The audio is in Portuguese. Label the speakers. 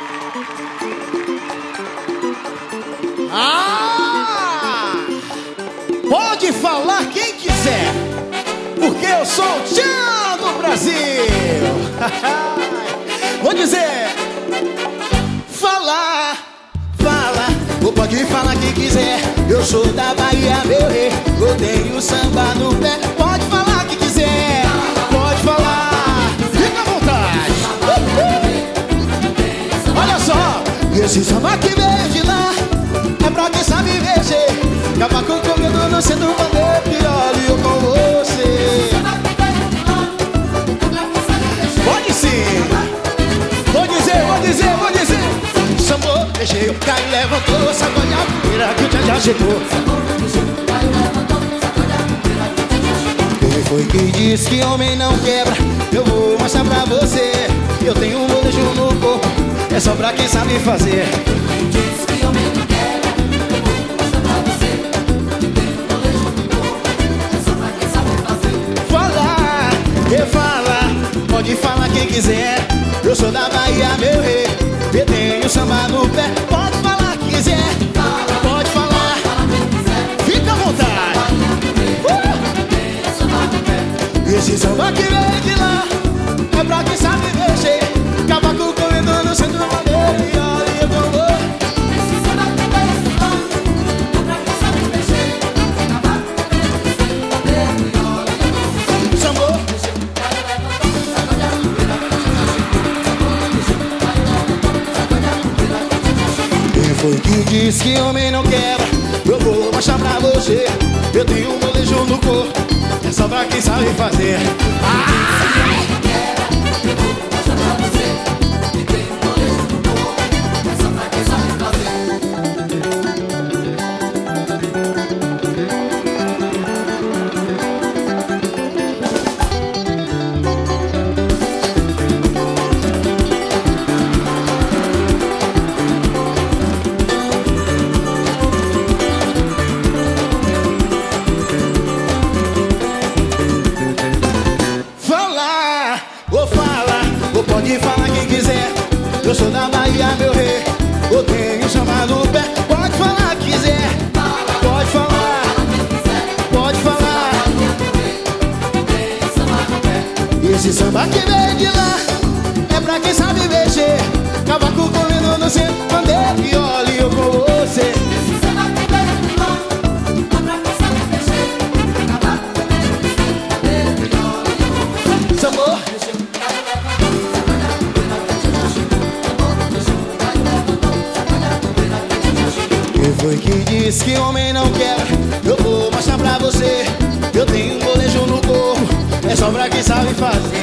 Speaker 1: Pode falar quem quiser, porque eu sou o tchan do Brasil. Vou dizer: fala, fala, ou pode falar quem quiser. Eu sou da Bahia, meu rei, eu tenho samba no pé. Pode falar quem quiser, pode falar, fica à vontade. Olha só, e esse samba que veio de lá é pra quem sabe mexer. Cavaco comendo no centro do bandeiro, e olha eu com você. Pode sim. Vou dizer. Sambou, mexeu, caiu, levantou, sacode a poeira que o tchan já chegou. Quem foi que disse que homem não quebra? Eu vou mostrar pra você. Eu tenho um molejo no corpo, é só pra quem sabe fazer.
Speaker 2: Quem disse que homem não quebra? Eu vou mostrar pra você. Eu tenho um molejo no corpo, é só pra quem sabe fazer.
Speaker 1: Fala, fala, pode falar quem quiser. Eu sou da Bahia, meu rei, eu tenho samba no pé. Pode falar quem quiser, pode falar, fica à vontade. Esse samba que veio de lá é pra quem sabe mexer. Cavaco correndo no centro do bandeiro, e olha eu vou.
Speaker 2: Esse samba que veio de lá é pra quem sabe mexer. Cavaco correndo no centro do bandeiro, e olha eu vou.
Speaker 1: Sambou, quem foi que disse que homem não quebra? Eu vou mostrar pra você. Eu tenho um molejo no corpo, é só pra quem sabe fazer. Ou pode falar quem quiser. Eu sou da Bahia, meu rei, eu tenho samba no pé. Pode falar quem quiser, pode falar, pode falar. E esse samba que veio de lá é pra quem sabe mexer. Cavaco correndo no centro, bandeira, e olha eu com você. Sambou, quem foi que disse que homem não quebra? Eu vou mostrar pra você. Eu tenho um molejo no corpo, é só pra quem sabe fazer.